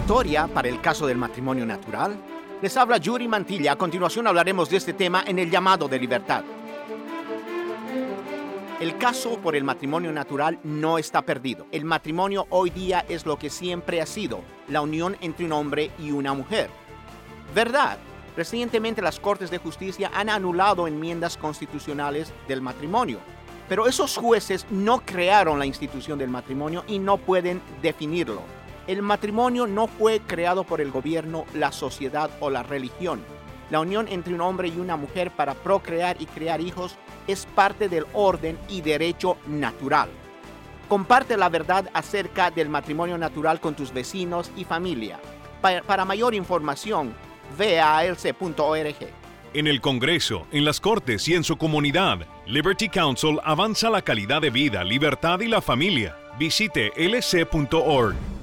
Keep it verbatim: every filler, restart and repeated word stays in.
victoria para el caso del matrimonio natural? Les habla Yuri Mantilla. A continuación hablaremos de este tema en el llamado de libertad. El caso por el matrimonio natural no está perdido. El matrimonio hoy día es lo que siempre ha sido, la unión entre un hombre y una mujer. ¿Verdad? Recientemente las Cortes de Justicia han anulado enmiendas constitucionales del matrimonio, pero esos jueces no crearon la institución del matrimonio y no pueden definirlo. El matrimonio no fue creado por el gobierno, la sociedad o la religión. La unión entre un hombre y una mujer para procrear y crear hijos es parte del orden y derecho natural. Comparte la verdad acerca del matrimonio natural con tus vecinos y familia. Para, para mayor información, ve a a l c punto org. En el Congreso, en las Cortes y en su comunidad, Liberty Counsel avanza la calidad de vida, libertad y la familia. Visite l c punto org.